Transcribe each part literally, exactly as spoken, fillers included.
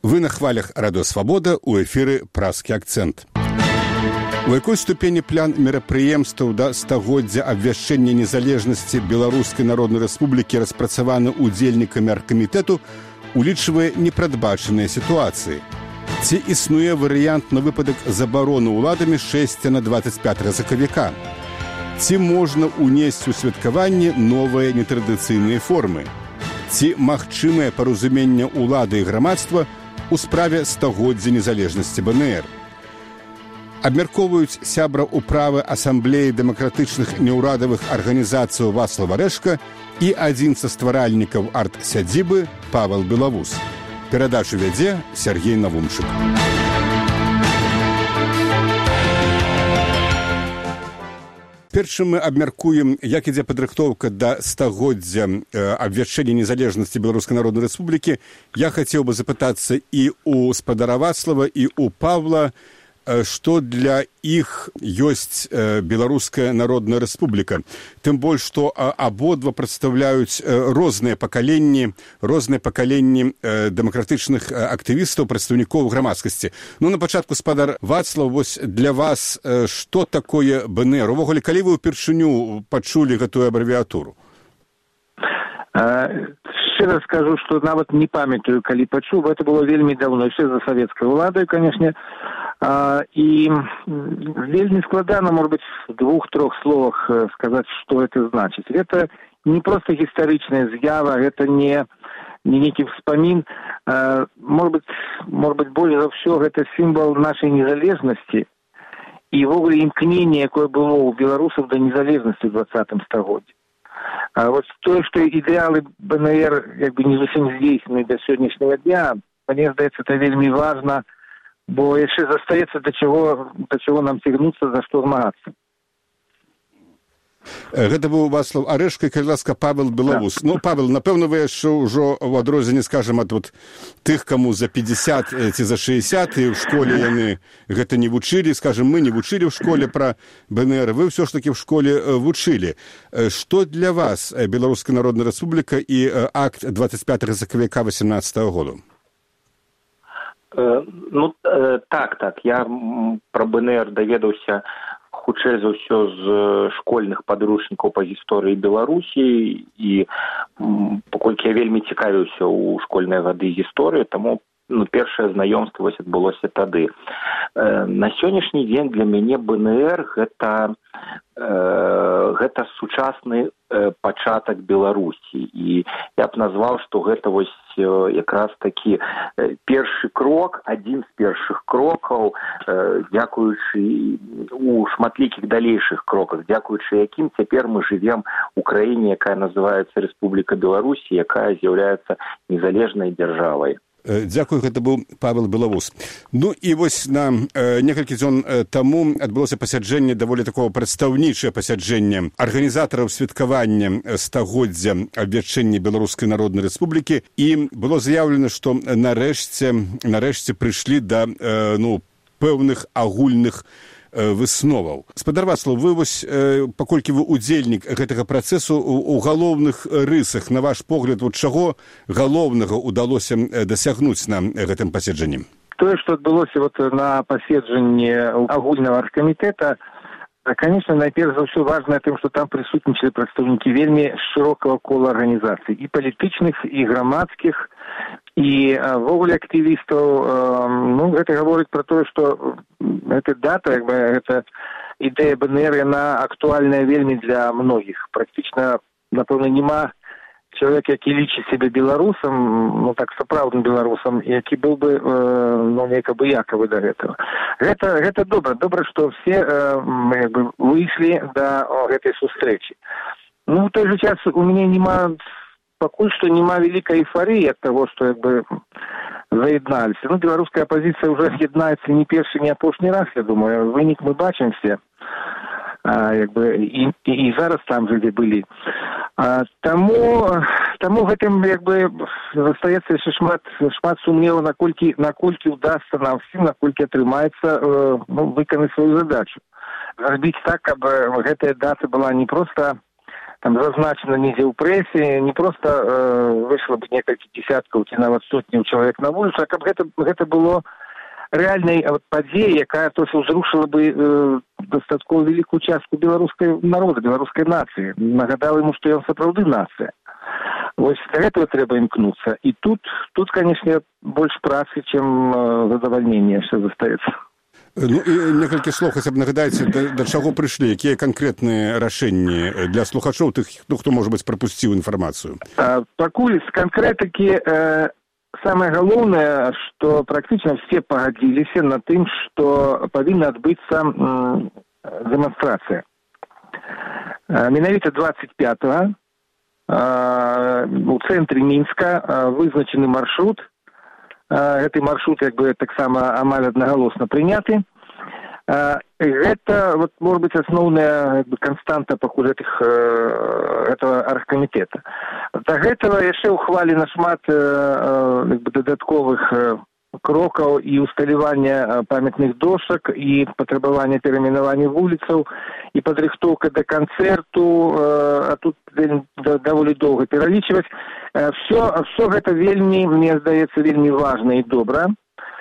Вы на хвалях Радио Свабода, у эфіры «Празкі акцэнт». У якой ступені план мерапрыемстваў да стагоддзя абвяшчэння незалежнасці Беларускай Народнай Рэспублікі распрацаваны ўдзельнікамі аргкамітэту, улічвае непрадбачаныя сітуацыі? Ці існуе варыянт на выпадак забароны ўладамі шэсця на дваццаць пятага сакавіка? Ці можна ўнесці ў святкаванне новыя нетрадыцыйныя формы? Ці магчымае паразуменне ўлады і грамадства у справе стагоддзя незалежнасці БНР? Абмяркоўваюць сябра ўправы Асамблеі дэмакратычных неўрадавых арганізацыяў Вацлаў Арэшка і адзін са стваральнікаў арт-сядзібы Павел Белавус. Перадачу вядзе Сергей Навумчык. Першым мы абмяркуем, як ідзе падрыхтоўка да стагоддзя абвяшчэння незалежнасці Беларускай Народнай Рэспублікі. Я хацеў бы запытацца і ў спадара Вацлава, і ў Павла, што для іх ёсць Беларуская Народная Рэспубліка. Тым больш, што абодва прадстаўляюць розныя пакаленні, розныя пакаленні дэмакратычных актывістаў, прадстаўнікоў грамадскасці. Ну, на пачатку, спадар Вацлаў, вось для вас што такое БНР? Увогуле, калі вы ўпершыню пачулі гэтую абрэвіятуру? Шчыра скажу, што нават не памятаю, калі пачуў, гэта было вельмі даўно, яшчэ за савецкай уладай, канешне. А, и вельми складано, может быть, в двух-трех словах сказать, что это значит. Это не просто историчная з'ява, это не, не некий вспомин. А, может быть, может быть, более за все, это символ нашей незалежности и, в огуле, имкнение, какое было у белорусов до незалежности в двадцатом стагоддзі. А вот то, что идеалы БНР как бы не совсем здейснены до сегодняшнего дня, мне здаецца, это вельми важно, бо яшчэ застаецца да чаго, да чаго нам цягнуцца, за што змагацца. Гэта быў Вацлаў Арэшка і, калі ласка, Павел Белавус. Да. Ну, Павел, напэўна, вы яшчэ ўжо ў адрозненні, скажам, ад вот тых, каму за пятьдесят ці за шестьдесят, і ў школе яны гэта не вучылі, скажам, мы не вучылі ў школе пра БНР, вы ўсё ж такі ў школе вучылі. Што для вас Беларуская Народная Рэспубліка і акт двадцать пятага сакавіка восемнадцатого году? Ну, так, так. Я пра БНР даведаўся хутчэй за ўсё з школьных падручнікаў па гісторыі Беларусі, і паколькі я вельмі цікавіўся ў школьныя гады гісторыі, таму ну, першае знаёмства адбылося тады. На сённяшні дзень для мяне БНР гэта, гэта сучасны пачатак Беларусі. І я б назваў, што гэта вось якраз такі першы крок, адзін з першых крокаў, дзякуючы у шматлікіх далейшых кроках, дзякуючы якім цяпер мы жывем у краіне, якая называецца Рэспубліка Беларусі, якая з'яўляецца незалежнай дзяржавай. Дзякую, гэта быў Павел Белавус. Ну і вось на э, некалькі дзён э, таму адбылося пасяджэнне, даволі такого прадстаўнічае пасяджэнне арганізатараў святкавання стагоддзя абвяшчэння Беларускай Народнай Рэспублікі, і было заяўлена, што нарэшце, нарэшце прыйшлі да э, ну, пэўных агульных высноваў. Спадар Вацлаў, вы вось, паколькі вы удзельнік гэтага працэсу, у галоўных рысах, на ваш погляд, вот чаго галоўнага удалося дасягнуць на гэтым паседжанні? Тое, што адбылося вот на паседжанні агульнага аргкамітэта, конечно, найперш за ўсё важна тым, што там прысутнічалі прадстаўнікі вельмі шырокага кола арганізацый, і палітычных, і грамадскіх, і ввогуле актывістаў. Ну, гэта гаворыць пра тое, што гэта дата, як бы, гэта ідэя БНР, яна актуальная вельмі для многіх. Практычна, напэўна, няма чалавека, які лічыць сябе беларусам, ну так сапраўдным беларусам, які быў бы ну нейка абыякавы да гэтага. Гэта гэта добра, добра, што все як бы выйшлі да гэтай сустрэчы. Ну, в той же час у мяне няма, пакуль што няма вялікай эйфарыі ад таго, што як бы заядналіся. Ну, беларуская апазіцыя ўжо яднаецца не першы, не апошні раз, я думаю. Вынік мы бачым все. А, як бы, і, і, і зараз там же, де былі. А, таму, таму гэтым як бы застаецца яшчэ шмат, шмат сумневаў, наколькі, наколькі ўдасца нам всім, наколькі атрымаецца э, ну, выканаць сваю задачу. Зрабіць так, каб гэтая дата была не проста там зазначана недзе ў прэсе, не проста э, выйшла бы некалькі десяткаў ці нават сотняў чалавек на вуліцу, а каб гэта, гэта было рэальнай падзеяй, якая толькі ўзрушыла бы э, дастаткова вялікую частку беларускай народа, беларускай нацыі. Нагадала ему, што ён сапраўды нацыя. Вось да гэтага трэба імкнуцца. І тут, тут, канешне, больш працы, чым э, задавальнення яшчэ застаецца. Ну і некалькі слоў хаця б нагадаеце, да, да чаго прыйшлі, якія канкрэтныя рашэнні для слухачоў тых, ну, хто, можа быць, прапусціў інфармацыю? А, пакуль з канкрэтыкі э, самое галоўнае, што практычна все пагадзіліся на тым, што павінна адбыцца м, дэманстрацыя. А, менавіта двадцать пятого а, у цэнтры Мінска а, вызначаны маршрут. А, гэты маршрут як бы таксама амаль аднагалосна прыняты. А, гэта, вот, может быть, асноўная канстанта пакуль гэтых гэтага аргкамітэта. Да гэтага яшчэ ухвалена шмат як бы, дадатковых крокаў і усталявання памятных дошак, і патрабавання перайменавання вуліцаў, і падрыхтоўка да канцэрту, а тут даволі доўга пералічваць. Все, все гэта вельмі, мне здаецца, вельмі важна і добра.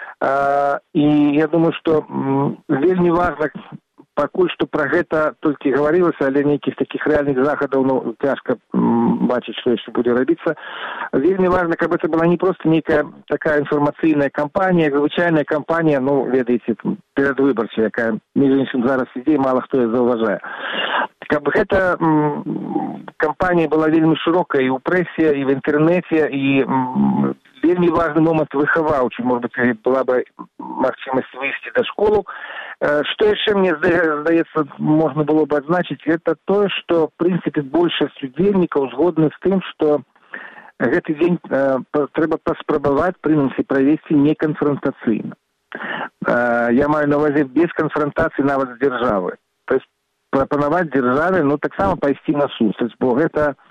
І я думаю, што вельмі важна, пакуль што пра гэта толькі гаварылася, але нейкіх такіх рэальных захадаў, ну, цяжка бачыць, што яшчэ будзе рабіцца. Вельмі важна, каб гэта была не проста нейкая такая інфармацыйная кампанія, звычайная кампанія, ну, ведаеце, перадвыбарчая, якая, між іншым, зараз ідзе, мала хто яе заўважае. Каб гэта кампанія была вельмі шырокая і ў прэсе, і в інтэрнэце, і вельмі важны момант выхаваўчы, может быть, была бы магчымасць выйсці да школу. Што яшчэ, мне здаецца, можна было бы адзначыць, это тое, што, в прынцыпе, большасць удзельнікаў згодны з тым, што гэты дзень э, трэба паспрабаваць, прынамсі, правесці неканфрантацыйна. Э, я маю на ўвазе без канфрантацыі нават з дзяржавы. То есть прапанаваць дзяржаве, ну, таксама пайсці на сустрэч, бо гэта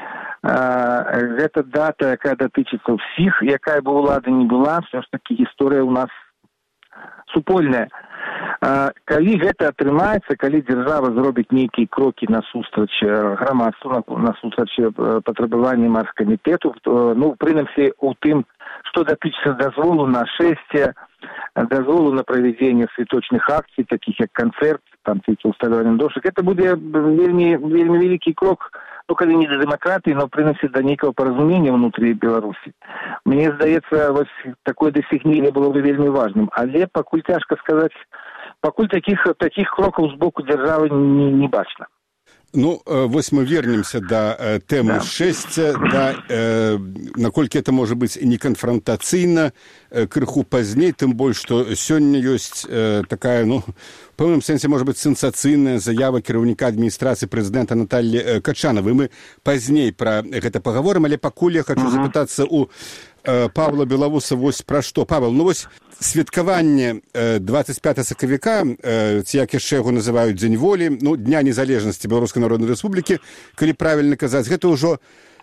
гэта дата, якая датычыцца ўсіх, якая бы ўлада не была, все ж таки гісторыя ў нас супольная. Калі гэта атрымаецца, калі дзяржава зробіць нейкія крокі насустрач грамадству, насустрач патрабаванням аргкамітэту, ну, прынамсі, у тым, што датычыцца дазволу на шэсце, дазволу на правядзенне святочных акцый, такіх як канцэрт, там, ці усталяванне дошак, это будзе вельмі, вельмі вялікі крок, ну, калі не да дэмакратыі, но прынамсі да нейкага паразумення ўнутры Беларусі. Мне здаецца, вось такое дасягненне было бы вельмі важным, але пакуль цяжка сказаць, пакуль такіх, такіх крокаў з боку дзяржавы не, не бачна. Ну, вось мы вернемся да э, тэмы да. шэсця, да, э, наколькі это можа быць неканфрантацыйна, э, крыху пазней, тым больш, што сёння ёсць э, такая, ну, в пэўным сэнсе, можа быць, сенсацыйная заява кіраўніка адміністрацыі прэзідэнта Наталлі э, Качанавай. Мы пазней пра гэта пагаворым, але пакуль я хачу uh-huh. запытацца у э, Павла Белавуса вось пра што. Павел, ну вось святкаванне двадцать пятого сакавіка, ці як яшчэ яго называюць дзень волі, ну, Дня незалежнасці Беларускай Народнай Рэспублікі, калі правільна казаць, гэта ўжо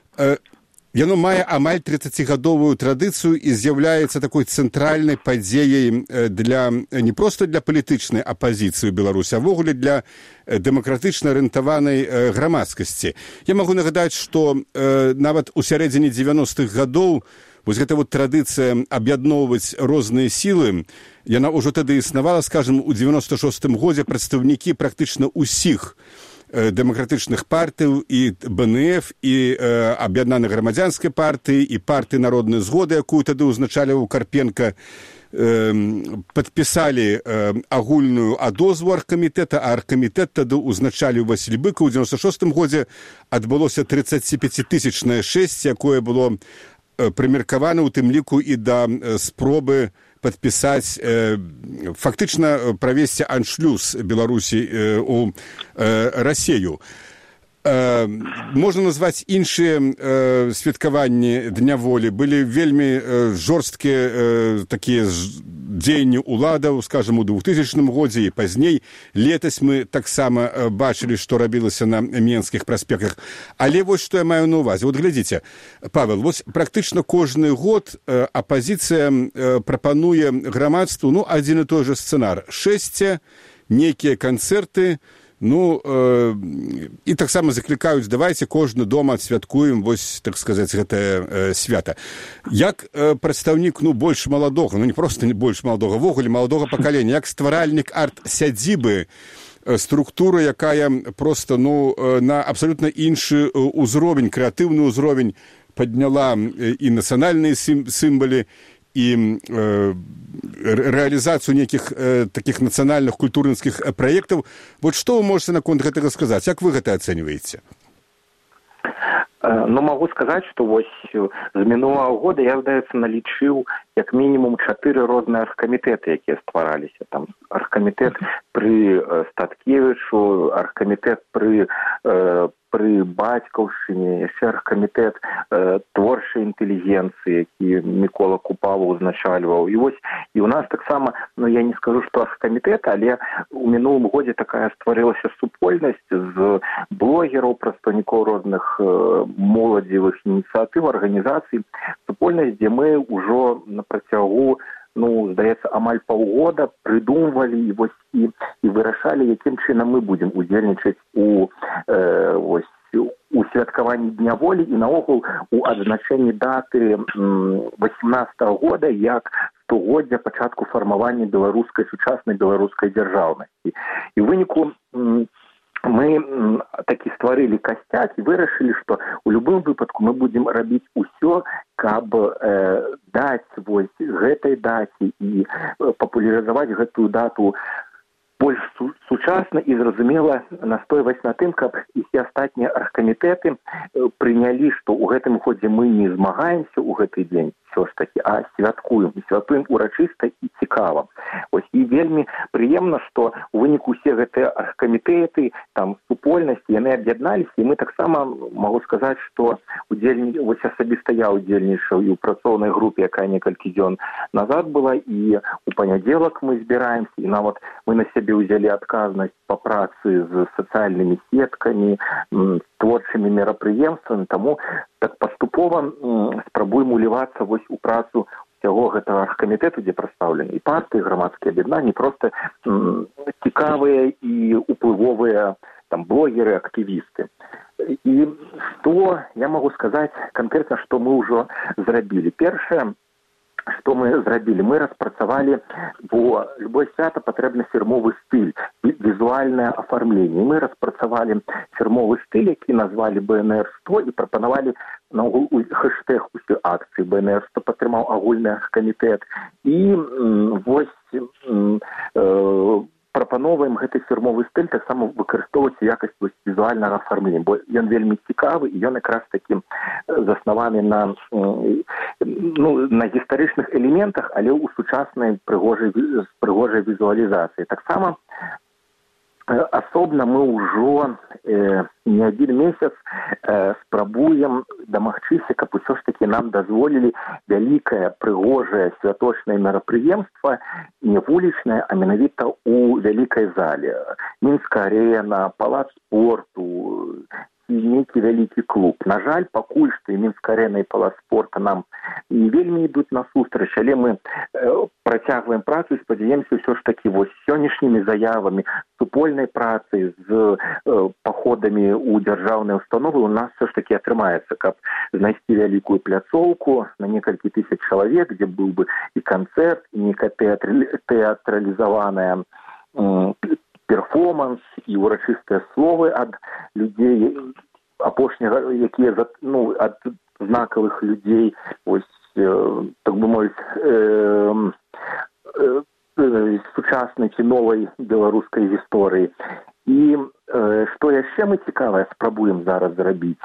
яно мае амаль тридцацігадовую традыцыю і з'яўляецца такой цэнтральнай падзеяй для не проста для палітычнай апазіцыі ў Беларусі, а ввогуле для дэмакратычна арыентаванай грамадскасці. Я магу нагадаць, што нават у сярэдзіне дзевяностых гадоў вось гэта вот традыцыя аб'ядноўваць розныя сілы, яна ўжо тады існавала, скажем, у девяносто шостым годзе прадстаўнікі практычна ўсіх э, дэмакратычных партыяў і бэ эн эф, і э, аб'яднанай грамадзянскай партыі, і партыі народнай згоды, якую тады ўзначаліў Карпенка, э, падпісалі э, агульную адозву аргкамітэта, а аргкамітэт тады ўзначаліў Васіль Быкаў. У девяносто шостым годзе адбылося тридцаціпяцітысячнае шэсце, якое было прымеркаваны ў тым ліку і да спробы падпісаць, э, фактычна правесці аншлюз Беларусі э, у э, Расею. Э, можна назваць іншыя э, святкаванні Дня волі. Былі вельмі э, жорсткія э, такія дзеянні ўладаў, скажем, у двухтысячным годзе і пазней. Летась мы таксама э, бачылі, што рабілася на Менскіх праспектах. Але вось што я маю на ўвазе. Вот глядзіце, Павел, вось практычна кожны год э, апазіцыя э, прапануе грамадству, ну, адзін і той жа сцэнар. Шэсце, нейкія канцэрты, Ну э, і таксама заклікаюць, давайте кожны дома адсвяткуем вось, так сказаць, гэтае э, свята. Як э, прадстаўнік, ну, больш маладога, ну не проста не больш маладога, ввогуле маладога пакалення, як стваральнік арт-сядзібы, структура, якая просто, ну, на абсалютна іншы ўзровень, крэатыўны ўзровень падняла і нацыянальныя сімвалы, і э, реализацию неких э, таких национальных культурных проектов. Вот что вы можете наконт гэтага сказать? Как вы это оцениваете? Ну, могу сказать, что вот с минулого года я, здаецца, налічыў як мінімум чатыры розныя аргкамітэты, якія ствараліся. Там аргкамітэт пры Статкевічу, аргкамітэт пры э, пры бацькаўшчыне, яшчэ аргкамітэт э, творчай інтэлігенцыі, які Мікола Купала узначальваў. І вось і у нас таксама, ну я не скажу, што аргкамітэт, але у мінулым годзе такая стварылася супольнасць з блогераў, прадстаўнікоў розных э, моладзевых ініцыятыў, арганізацый, супольнасць, дзе мы ўжо на працягу, ну, здаецца, амаль паўгода прыдумвалі і вось і, і вырашалі, якім чынам мы будзем удзельнічаць у э, вось у святкаванні Дня волі і наогул у адзначэнні даты васемнаццатага года як стагоддзя пачатку фармавання беларускай сучаснай беларускай дзяржаўнасці. І ў выніку мы такі стварылі касцяк і вырашылі, што ў любым выпадку мы будзем рабіць усё, каб э, даць вось гэтай даце і папулярызаваць гэтую дату больш су- сучасна і зразумела настойваць на тым, каб і все астатнія аргкамітэты прынялі, што ў гэтым годзе мы не змагаемся ў гэты дзень ўсё ж такі, а святкуем, і святкуем урачыста і цікава. Ось і вельмі прыемна, што ў выніку усе гэтыя аргкамітэты, там супольнасці, яны аб'ядналіся, і мы таксама магу сказаць, што удзельні... вось асабіста я удзельнічаў і ў працоўнай групе, якая некалькі дзён назад была, і у панядзелак мы збіраемся, і нават мы на сябе ўзялі адказнасць па працы з сацыяльнымі сеткамі, творчымі мерапрыемствамі, таму так паступова спрабуем улівацца вось у працу усяго гэтага аргкамітэту, дзе прадстаўлены і партыі, грамадскія аб'яднанні, проста м, цікавыя і уплывовыя там блогеры, актывісты. І што я магу сказаць канкрэтна, што мы ўжо зрабілі. Першае, што мы зрабілі, мы распрацавалі, бо любое свята патрэбны фірмовы стыль, візуальнае афармленне. Мы распрацавалі фірмовы стыль, які назвалі бэ эн эр сто і прапанавалі наогул хэштэг усе акцыі. бэ эн эр сто падтрымаў агульны аргкамітэт. І м, вось м, э, прапановваем гэты фірмовы стыль таксама выкарыстоўваць у якасці візуальнага афармлення, бо ён вельмі цікавы і ён якраз такі заснаваны на, ну, на гістарычных элементах, але ў сучаснай прыгожай, прыгожай візуалізацыі. Таксама асобна мы ўжо э, не адзін месяц э, спрабуем дамагчыся, каб усё ж такі нам дазволілі вялікае, прыгожае святочнае мерапрыемства, не вулічнае, а менавіта ў вялікай зале. Мінска-арена, палац спорту, нейкі вялікі клуб. На жаль, пакуль што і Мінска-арена, і палац спорта нам не вельмі ідуць насустрач, але мы э, працягваем працу і спадзяемся ўсё ж такі вось сённяшнімі заявамі, супольнай працы з э, паходамі ў дзяржаўныя установы у нас ўсё ж такі атрымаецца, каб знайсці вялікую пляцоўку на некалькі тысяч чалавек, дзе быў бы і канцэрт, і некая тэатрали... тэатралізаваная э, перформанс і урачыстыя словы ад людзей апошняга, якія, ну, ад знакавых людзей, ось, э, так бы мовіць, э, э, э, сучаснай ці новай беларускай гісторыі. І э, што яшчэ мы цікавае спрабуем зараз зрабіць,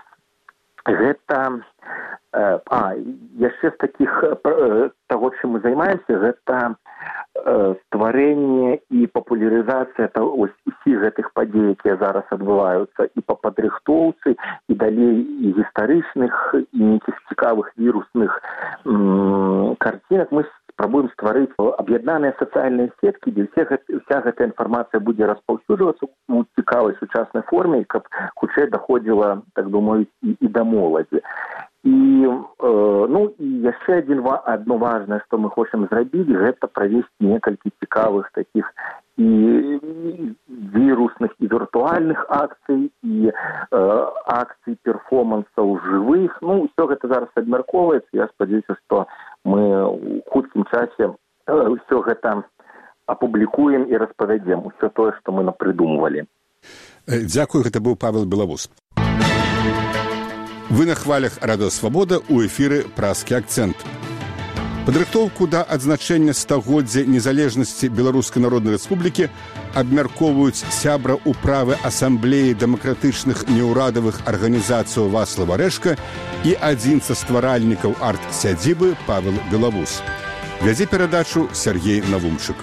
гэта э, а, яшчэ з такіх э, таго, чым мы займаемся, гэта стварэнне і папулярызацыя усіх гэтых падзей, якія зараз адбываюцца і па падрыхтоўцы, і далей і гістарычных, і нейкіх цікавых вірусных м- карцінак. Мы спрабуем стварыць аб'яднаныя сацыяльныя сеткі, дзе вся, вся гэта інфармацыя будзе распаўсюджвацца у цікавай сучаснай форме, каб хутчэй даходзіла, так бы мовіць, і, і да моладзі. І, э, ну, і яшчэ адзін, адно важнае, што мы хочам зрабіць, гэта правесці некалькі цікавых такіх и вирусных, и виртуальных акций, и э, акций перформансов живых. Ну, все это зараз обмерковывается. Я сподеюсь, что мы в хуткім часе э, все это опубликуем и распавядзем. Все то, что мы напридумывали. Дякую, это был Павел Беловус. Вы на хвалях Радио Свобода, у эфиры «Празкі акцент». Падрыхтоўку да адзначэння стагоддзя незалежнасці Беларускай Народнай Рэспублікі абмяркоўваюць сябра ўправы Асамблеі дэмакратычных неўрадавых арганізацый Вацлав Арэшка і адзін са стваральнікаў арт-сядзібы Павел Белавус. Вядзе перадачу Сергей Навумчык.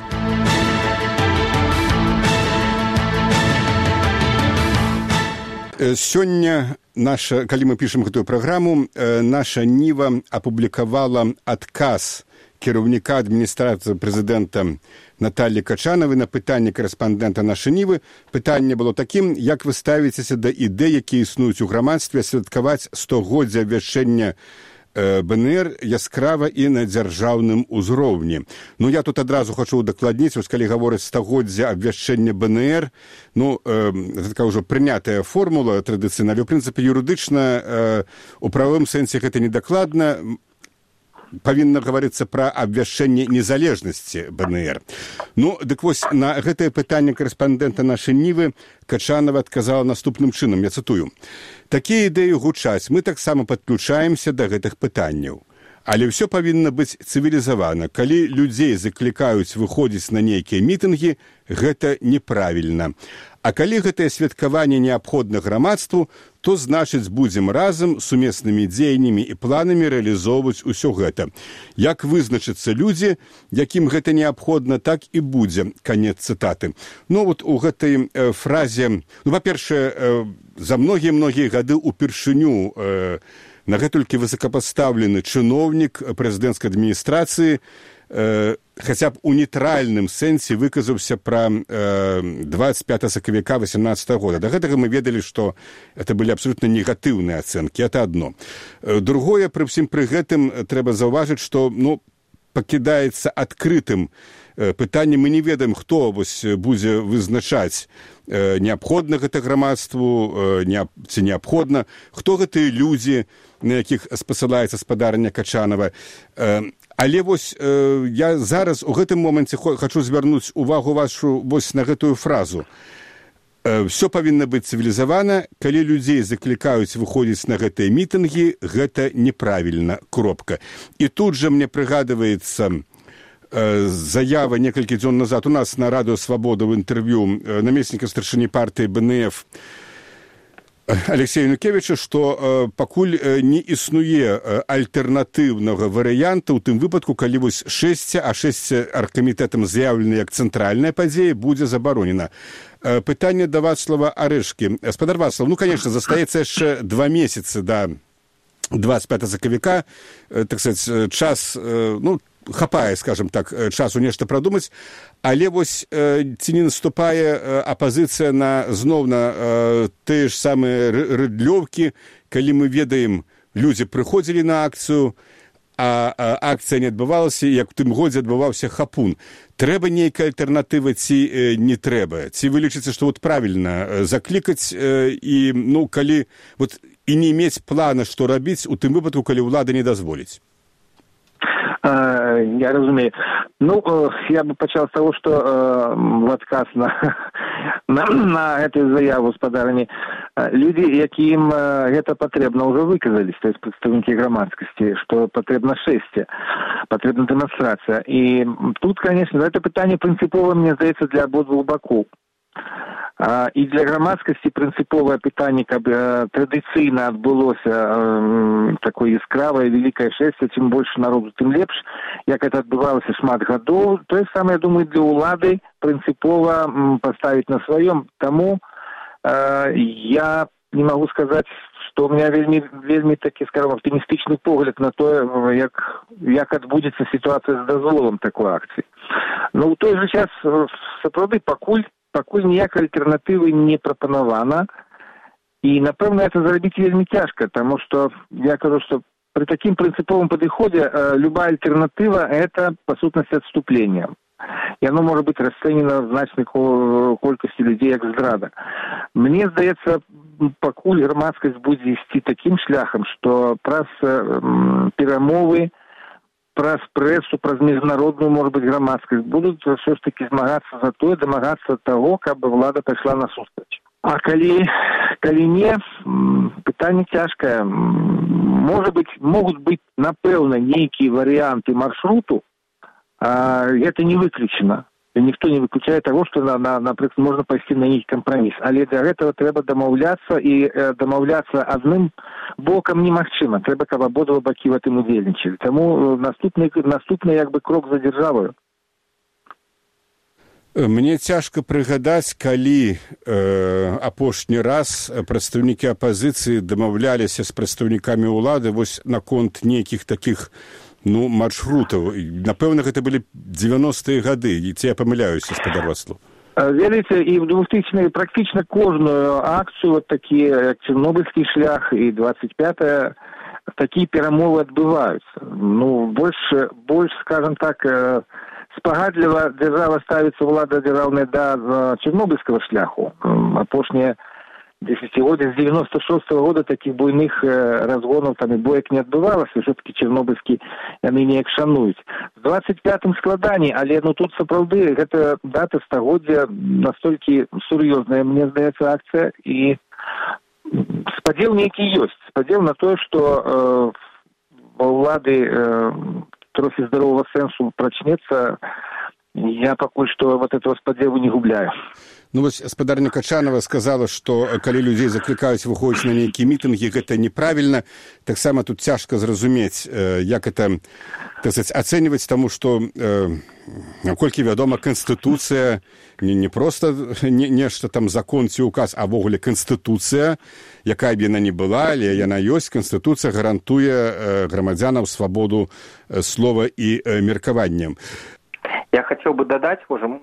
Сёння наша, калі мы пішам гэтую праграму, наша Ніва апублікавала адказ кіраўніка адміністрацыі прэзідэнта Наталлі Качанавай на пытанне корэспандэнта нашай Нівы. Пытанне было такім: як вы ставіцеся да ідэй, якія існуюць у грамадстве, святкаваць стагоддзя абвяшчэння бэ эн эр яскрава і на дзяржаўным узроўні. Ну, я тут адразу хочу удакладніць, вось калі гаворыць стагоддзя абвяшчэння бэ эн эр, ну, э, гэта такая ўжо прынятая формула традыцыйна, але, ў прынцыпе, юрыдычна, э, у правым сэнсе гэта недакладна, павінна гаварыцца пра абвяшчэнне незалежнасці бэ эн эр. Ну, дык вось, на гэтае пытанне корэспандэнта нашай Нівы Качанава адказала наступным чынам, я цытую: «Такія ідэі гучаць, мы таксама падключаемся да гэтых пытанняў. Але ўсё павінна быць цывілізавана. Калі людзей заклікаюць выходзіць на нейкія мітынгі, гэта неправільна. А калі гэтае святкаванне неабходна грамадству, то, значыць, будзем разам сумеснымі дзеяннямі і планамі рэалізоўваць усё гэта. Як вызначацца людзі, якім гэта неабходна, так і будзе». Канец цытаты. Ну, вот у гэтай э, фразе, ну, па-першае, э, за многія-многія гады упершыню э, на гэтулькі высокапастаўлены чыноўнік прэзідэнцкай адміністрацыі э, хаця б у нейтральным сэнсе выказаўся пра э, двадцать пятого сакавіка восемнадцатого года. Да гэтага мы ведалі, што это былі абсолютна негатыўныя ацэнкі. Это адно. Другое, пры ўсім пры гэтым трэба заўважыць, што, ну, пакідаецца адкрытым пытанне. Мы не ведаем, хто вось будзе вызначаць, неабходна гэта грамадству, не, ці неабходна, хто гэтыя людзі, на якіх спасылаецца спадарня Качанава. Але вось я зараз у гэтым моменце хачу звярнуць увагу вашу вось на гэтую фразу. Всё павінна быць цывілізавана, калі людзей заклікаюць выходзіць на гэтыя мітынгі, гэта неправільна, кропка. І тут жа мне прыгадваецца заява некалькі дзён назад у нас на Радыё Свабода ў інтэрв'ю намесніка старшыні партыі бэ эн эф Алексея Янукевіча, што э, пакуль э, не існуе э, альтэрнатыўнага варыянта ў тым выпадку, калі вось шэсце, а шэсце аргкамітэтам з'яўлена як цэнтральная падзея, будзе забаронена. Э, пытанне да Вацлава Арэшкі. Спадар Вацлав, ну, конечно, застаецца яшчэ два месяцы да двадцать пятого сакавіка, э, так сказать, час, э, ну, хапае, скажем так, часу нешта прадумаць, але вось э, ці не наступае э, апазіцыя на зноў на э, тыя ж самыя рыдлёўкі, калі мы ведаем, людзі прыходзілі на акцыю, а, а акцыя не адбывалася, як у тым годзе адбываўся хапун. Трэба нейкая альтэрнатыва ці э, не трэба? Ці вы лічыце, што вот правільна э, заклікаць э, і, ну, калі вот і не мець плана, што рабіць у тым выпадку, калі ўлада не дазволіць? Я разумею. Ну, я бы пачал с того, что э, в отказ на, на, на эту заяву спадарні люди, якім гэта патрэбна, уже выказались, то есть представники громадскости, что потребно шествие, потребна демонстрация. И тут, конечно, это питание принциповое, мне здаецца, для обоих боков. І для грамадскасці прынцыповае пытанне, каб традыцыйна адбылося такое яскравае вялікае шэсце, чым больш народу, тым лепш, як это адбывалася шмат гадоў. Тое самае, я думаю, для ўлады прынцыпова паставіць на сваём. Таму э, я не магу сказаць, што ў меня вельмі, вельмі такі, скажем, аптымістычны погляд на тое, як, як адбудзецца сітуацыя з дазволам такой акцыі. Но ў той жа час, сапраўды, пакуль пакуль ніякай альтэрнатывы не прапанавана, і, напэўна, это зрабіць вельмі цяжка, таму што я кажу, што пры такім прынцыповым падыходзе э, любая альтэрнатыва — это, па сутнасці, адступленне. і оно можа быць расцэнена значнай колькасці людзей як здрада. Мне здаецца, пакуль грамадскасць будзе ісці такім шляхам, што праз перамовы, праз прэсу, праз міжнародную, можа быць, грамадскасць будуць ўсё ж такі змагацца за тое, дамагацца таго, каб ўлада пайшла насустрач. А калі, калі не, пытанне цяжкае. Можа быць, могуць быць, напэўна, нейкія варыянты маршруту, а гэта не выключана. Ніхто не выключае таго, што, на, на, напрыклад, можна пайсці на нейкі кампраміс. Але для гэтага трэба дамаўляцца, і э, дамаўляцца адным бокам немагчыма. Трэба, каб абодва бакі в гэтым удзельнічалі. Таму наступны, наступны як бы крок за дзяржавою. Мне цяжка прыгадаць, калі э, апошні раз прадстаўнікі апазіцыі дамаўляліся з прадстаўнікамі ўлады вось наконт нейкіх такіх ну, маршрутаў. Напэўна, гэта былі дзевяностыя гады, і ці я памыляюся, спадар Вацлаў? Ведаеце, і в двухтысячные практычна кожную акцыю, вот такія, як Чорнобыльскі шлях і двадцать пятая, такія перамовы адбываюцца. Ну, больш, больш, скажем так, спагадліва дзяржава ставіцца ўлада дзяржаўная да Чорнобыльскага шляху. Апошнія десятилетия с девяносто шестого года таких буйных э, разгонов там и боек не отбывалось, и все-таки Чернобыльские яны неяк шануюць. В двадцать пятом складании, але ну тут сапраўды гэта дата стагоддзя настолькі сур'ёзная, мне здаецца, акцыя, і спадзеў нейкі ёсць. Спадзеў на тое, што э, улады э, трохі здаровага сэнсу прачнецца. Я пакуль што вот этого спадзеву не губляю. Ну вось спадарня Качанова сказала, што калі людзей заклікаюць выходзіць на нейкія мітынгі, гэта неправільна. Таксама тут цяжка зразумець, як это, так сказаць, ацэньваць, таму што, наколькі вядома, Канстытуцыя не, не проста не, нешта там закон ці указ, а ввогуле Канстытуцыя, якая б яна не была, але яна ёсць. Канстытуцыя гарантуе грамадзянам свабоду слова і меркавання. Я хотел бы додать,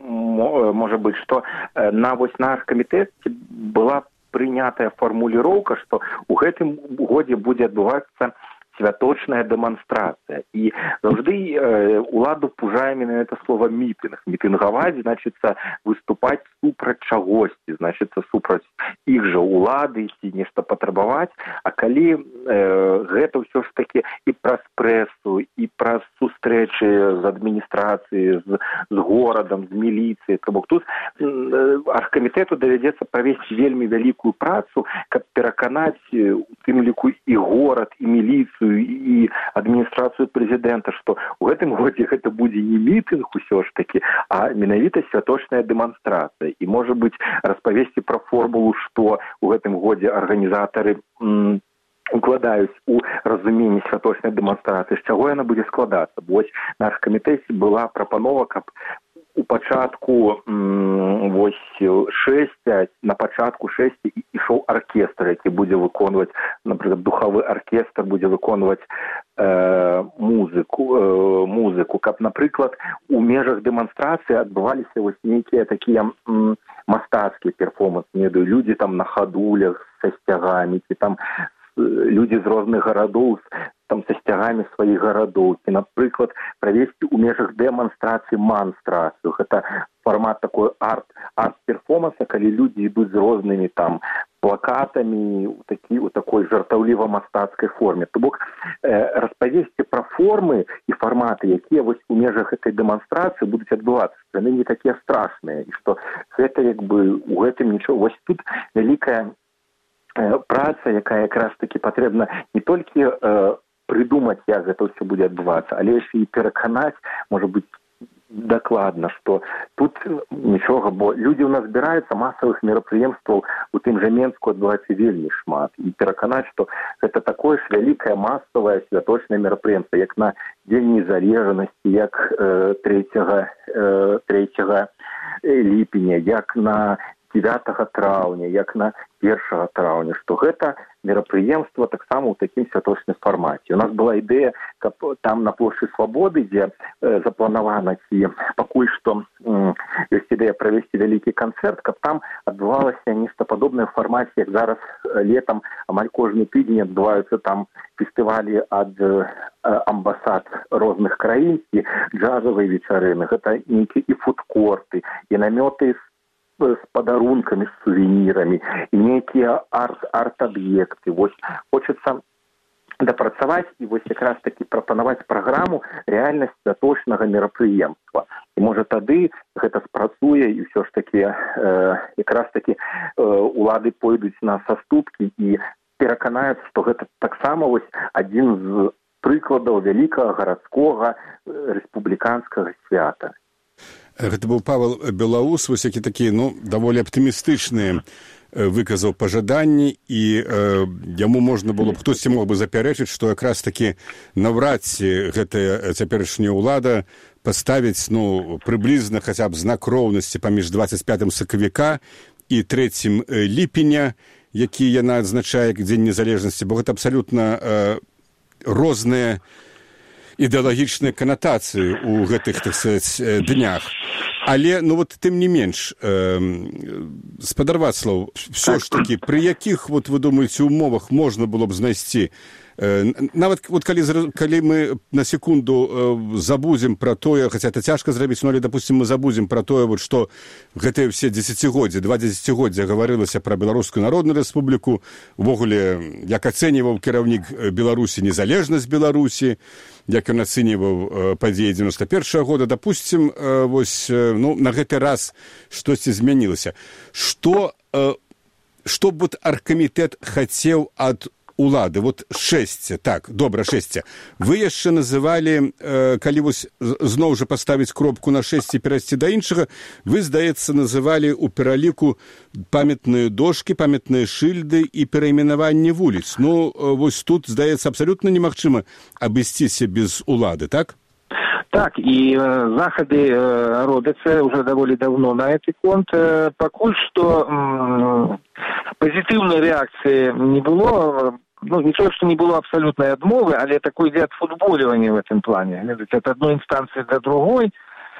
может быть, что на вось наш комитет была принятая формулировка, что у гэтым годзе будет отбываться святочная демонстрация. И завжды э, уладу пужае именно это слово митинг. Митинговать, значит, выступать супраць чагосьці, значит, супраць іх жа улады, ці нешта патрабаваць. А калі э, гэта ўсё ж таки і праз прэсу, і праз сустрэчы з адміністрацыяй, з, з горадам, з міліцыяй, то бок тут э, аргкамітэту давядзецца правесці вельмі вялікую працу, каб пераканаць у тым ліку і горад, і міліцыю, і адміністрацыю прэзідэнта, што ў гэтым годзе гэта будзе не мітынг усё ж такі, а менавіта святочная дэманстрацыя. І, можа быць, распавесці пра формулу, што ў гэтым годзе арганізатары м, укладаюць у разуменне святочнай дэманстрацыі, з чаго яна будзе складацца. Вось на аргкамітэце была прапанова, каб у пачатку м, вось шэсця, на пачатку шэсця ішоў аркестр, які будзе выконваць, напрыклад, духавы аркестр будзе выконваць э, музыку, э, музыку, каб, напрыклад, у межах дэманстрацыі адбываліся вось нейкія такія м, мастацкія перформансы, не ведаю, людзі там на хадулях са сцягамі, ці там людзі з розных гарадоў там са сцягамі сваіх гарадоў, ці, напрыклад, правесці ў межах дэманстрацыі манстрацыю. Гэта фармат такой арт, арт-перформанса, калі людзі ідуць з рознымі там плакатамі у, такі, у такой жартаўліва-мастацкай форме. То бок э, распавесці пра формы і фарматы, якія вось у межах гэтай дэманстрацыі будуць адбывацца, што яны не такія страшныя, і што гэта як бы у гэтым нічого. Вось тут вялікая праца, якая якраз таки патрэбна не толькі э, прыдумаць, як гэта ўсё будзе адбывацца, але яшчэ і пераканаць, можа быць, дакладна, што тут нічога, бо людзі ў нас збіраюцца, масавых мерапрыемстваў у тым жа Менску адбываецца вельмі шмат. І пераканаць, што гэта такое ж вялікае масавае святочнае мерапрыемства, як на Дзень незалежнасці, як э, трэцяга ліпеня, як на дзевятага траўня, як на першага траўня, што гэта мерапрыемства таксама ў такім святочным фармаце. У нас была ідэя, каб там на плошчы Свабоды, дзе э, запланавана ці пакуль што э, ёсць ідэя правесці вялікі канцэрт, каб там адбывалася нешта падобнае ў фармаце, як зараз э, летам амаль кожны тыдзень адбываюцца там фестывалі ад э, амбасад розных краін і джазавыя вечарыны. Гэта нейкія і фудкорты, і намёты з з падарункамі, з сувенірамі, і нейкія арт, арт-аб'екты. Вось хочацца дапрацаваць і вось якраз такі прапанаваць праграму рэальна святочнага мерапрыемства. І можа тады гэта спрацуе і ўсё ж такі э, якраз такі э, улады пойдуць на саступкі і пераканаюцца, што гэта таксама вось адзін з прыкладаў вялікага гарадскога рэспубліканскага свята. Гэта быў Павел Белаус, вось які такі, ну, даволі аптымістычныя выказаў пажаданні, і э, яму можна было б, хтосьці мог бы запярэчыць, што якраз такі наўрад ці гэтая цяперашняя ўлада паставіць, ну, прыблізна хаця б знак роўнасці паміж дваццаць пятым сакавіка і трэцім ліпеня, які яна адзначае як Дзень незалежнасці, бо гэта абсалютна э, розныя ідэалагічныя канатацыі ў гэтых, так сказаць, днях. Але, ну, вот, тым не менш, э, спадар Вацлаў, все ж таки, пры якіх, вот, вы думаеце, умовах можна было б знайсці, э, нават, вот, калі, калі мы на секунду э, забудзем пра тое, хаця это цяжка зрабіць, но, але, допустим, мы забудзем пра тое, вот, што гэтыя все дзесяцігоддзі, два дзесяцігоддзя гаварылася пра Беларускую Народную Рэспубліку, увогуле, як ацэньваў кіраўнік Беларусі незалежнасць Беларусі, як ён ацэньваў падзеі дзевяносто першага года, допустим, вось, ну, на гэты раз штосьці змянілася. Што, што б вот аргкамітэт хацеў ад улады? Вот шэсце, так, добра, шэсце. Вы яшчэ называлі, калі вось зноў жа паставіць кропку на шэсце і перайсці да іншага, вы, здаецца, называлі ў пераліку памятныя дошкі, памятныя шыльды і перайменаванне вуліц. Ну, вось тут, здаецца, абсалютна немагчыма абысціся без улады, так? Так, и э, заходы э, робятся уже довольно давно на этот конт. Э, покуль что э, позитивной реакции не было, ну, ничего, что не было абсолютной отмовы, але такой идея отфутболивания в этом плане. От одной инстанции до другой,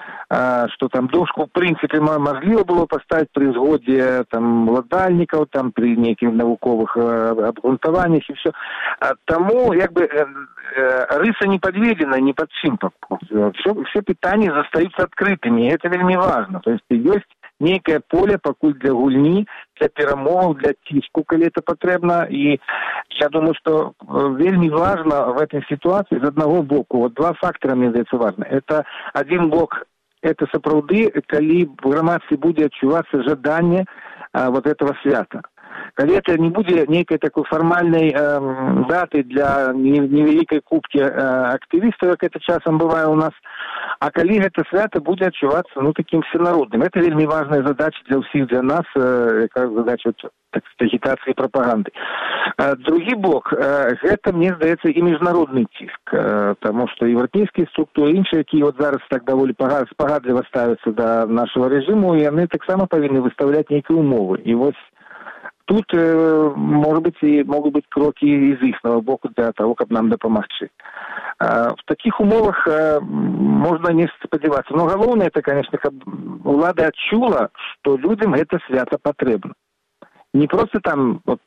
э, что там дошку, в принципе, можливо было поставить при згоде там владальников, там при неких науковых э, обґрунтованиях и все. А тому, как бы, э, э, рыса не подведена ни под чим. Все, все питания застаются открытыми, и это вельми важно. То есть есть некое поле покуль для гульни, для перамоваў, для ціску, калі это потребно. И я думаю, что вельми важно в этой ситуации с одного боку, вот два фактора, мне кажется, важно. Это один бок, это сапраўды, калі в грамадстве будет адчувацца жаданне а, вот этого свята. Калі это не будет некой такой формальной э, даты для невеликой кубки э, активистов, как это часом бывает у нас, а калі это свято будет отчуваться, ну, таким всенародным. Это вельми важная задача для всех, для нас, э, как задача вот, так, агитации и пропаганды. А другий бок, э, это, мне здаецца, и международный тиск, э, потому что европейские структуры, іншие, які вот зараз так довольно спогадлива ставятся до нашего режиму, и они так само повинны выставлять некие умовы. И вот тут, э, может быть, и могут быть кроки из их боку для того, как нам допомогчи. Э, в таких умовах э, можно не сподеваться. Но главное, это, конечно, как влада отчула, что людям это свято потребно. Не просто там вот,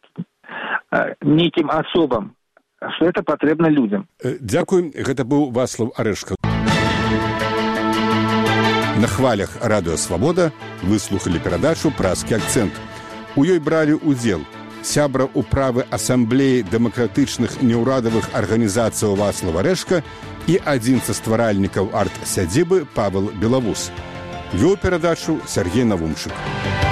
э, неким особам, а что это потребно людям. Дякую. Это был Вацлав Арэшка. На хвалях Радио Свобода вы слухали передачу «Празкі акцент». У ёй бралі ўдзел сябра ўправы асамблеі дэмакратычных неўрадавых арганізацыяў Вацлав Арэшка і адзін са стваральнікаў арт-сядзібы Павел Белаус. Вёў перадачу Сергей Навумчык.